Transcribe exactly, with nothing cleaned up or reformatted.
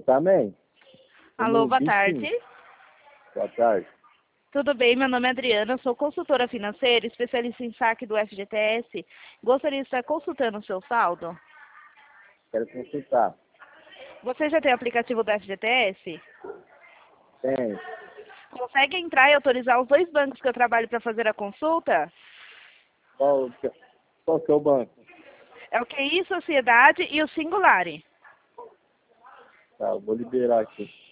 também? Alô, boa Como tarde. vizinho. Boa tarde. Tudo bem? Meu nome é Adriana, sou consultora financeira, especialista em saque do F G T S. Gostaria de estar consultando o seu saldo. Quero consultar. Você já tem o aplicativo do F G T S? Tem. Consegue entrar e autorizar os dois bancos que eu trabalho para fazer a consulta? Qual, que- qual que é o banco? É o Q I Sociedade e o Singulari. Tá, eu vou liberar aqui.